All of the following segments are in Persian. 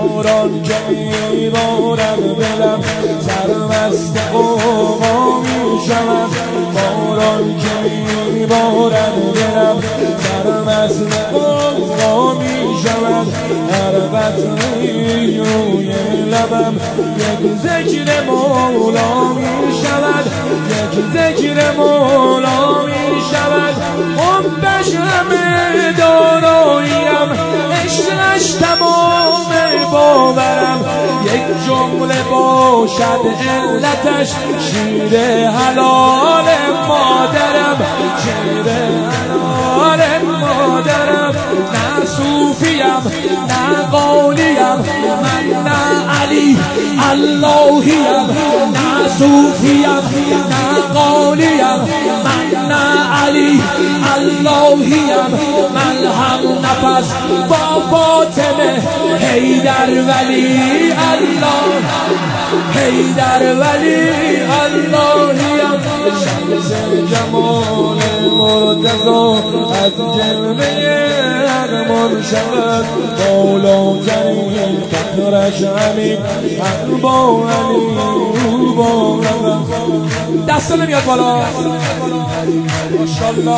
باران که میبارد دلم سرمست غوغا میشود، باران که میبارد دلم سرمست غوغا میشود، هر قطره‌ای روی لبم یک ذکر مولا میشود، یک ذکر مولا میشود. حبش همه داراییم، عشقش تمام باورم، یک جمله باشد علتش شیر حلال مادرم، شیر حلال مادرم. نه صوفیم نه قولیم، من نه علی اللهیم، نه صوفیم نه قولیم، من نه علی اللهیم. من هم نفس با فاطمه حیدر ولی الله، حیدر ولی اللهیم. شمس جمال مرتضی از جلوه هر مرشد، بالاترین فخرش همین با علی با دست نمیاد بالا ماشاءالله.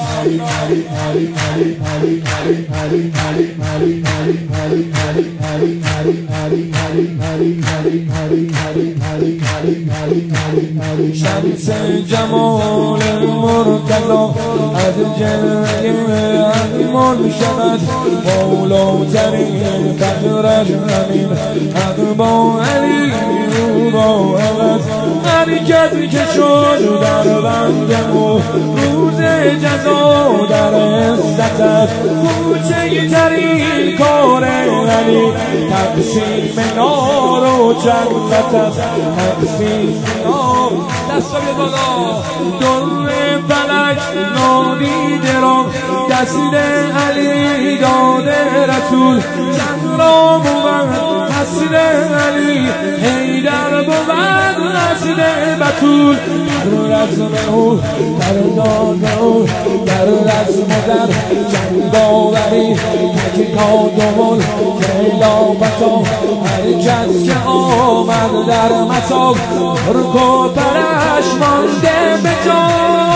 شمس جمال مرتضی از جلوه هر مرشد، بالاترین فخرش همین با علی با حرکت که شد در بند و روز جزا در عزتت، کوچه ترین کار علی تقسیم نار و جنتت، تقسیم نار. دستا بیاد بالا. در فلک نادیده را دست علی داده رسول، چند را بود حسن علی حیدر بود حسن بطول. در رزم او در داد او در رزم و در جنگ آوری تکیکاد و ملک خلافتا، هر کس که آمد در مصاب رکو پرش مانده به جا.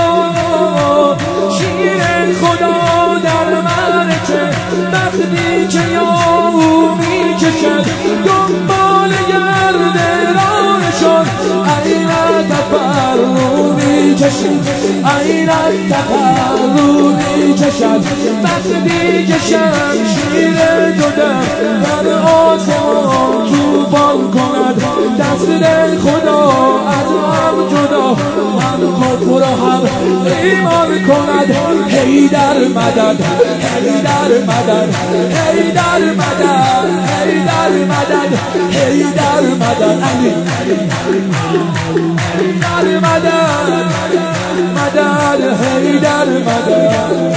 شیر خدا در معرکه وقتی که یاهو میکشد، دنبال گرد رانشان عینت تفرو میکشد، عینت تفرو میکشد. وقتی که شمشیر دودم در آسمان توفان کند، دست خدا از هم جدا، هم کفر و هم ایمان کند. حیدر مدد، حیدر مدد، حیدر مدد، حیدر مدد، حیدر مدد، علی حیدر مدد، مدد حیدر مدد،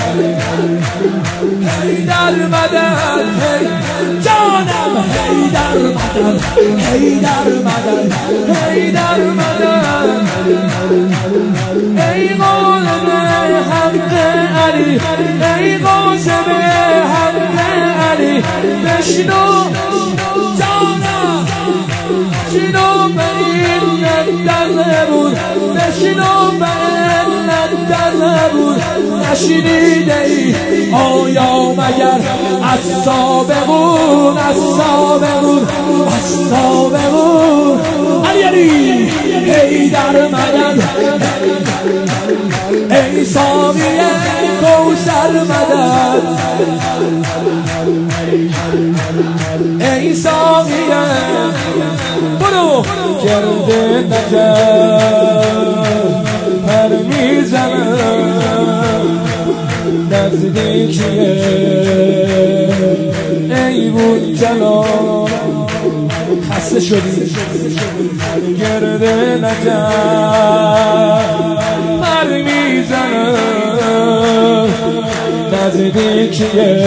حیدر مدد، جانم حیدر مدد، حیدر مدد، حیدر مدد. ای قاسم حق علی، ای قاسم حق علی، بشنو جانم، بشنو به این دلبون، بشنو به این دلبون. نشنیده ای آیا مگر از سابقون، از سابقون، از سابقون. علی علی حیدر مدد، ای ساقی کوثر مدد، ای ساقی برو گرد نجف پر میزنم، نزدیکیه ای بود جلال. خسته شدی گرد نجف پر میزنم، نزدیکیه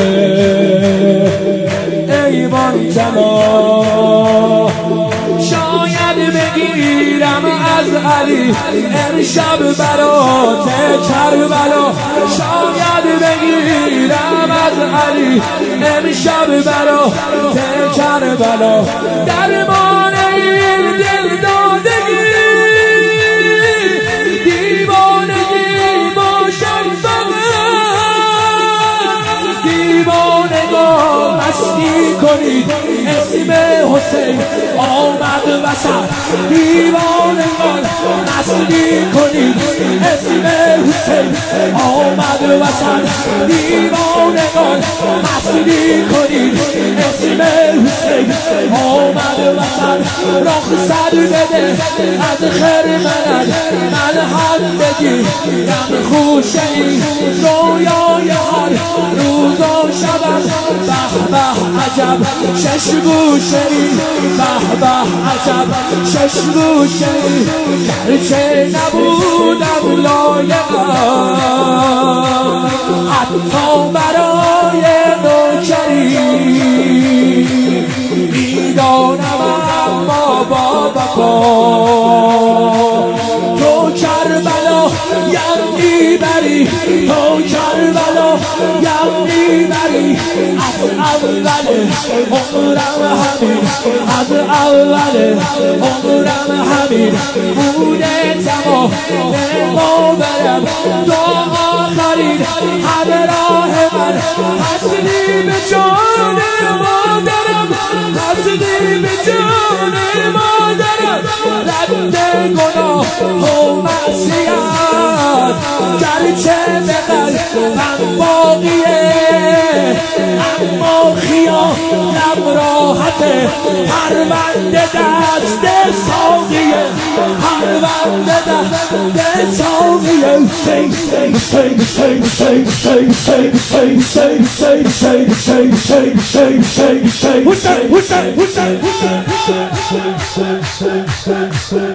ای بان جلال. شاید بگیرم از علی امشب برات کربلا شاید بگیرم از علی امشب برات کربلا درمان این دل دادگی دیوانگی باشم فقط دیوانگان مستی کنید اسم حسین آمد وسط دیوانگان مستی کنید اسم حسین آمد وسط دیوانگان مستی کنید اسم حسین آمد وسط رخصت بده از خرمنت من همدگی غم خوشه ای رویای هر روز و شبم به به عجب شش گوشه ای به به عجب شش گوشه ای گرچه نبودم لایقم حتی برای نوکری میدانم اما با وفا تو کربلا یعنی بری تو کربلا یعنی بری از اول عمرم همین از اول عمرم همین بوده تمام ما برم تا آخرین همراه من حسنی به جان مادرم حسنی به جان مادرم رد گناه و معصیت گرچه به قلبم باقیه اما خیالم راحته پرونده دست ساقیه پرونده دست ساقیه حسین حسین حسین حسین حسین حسین حسین حسین حسین حسین حسین حسین حسین حسین حسین حسین حسین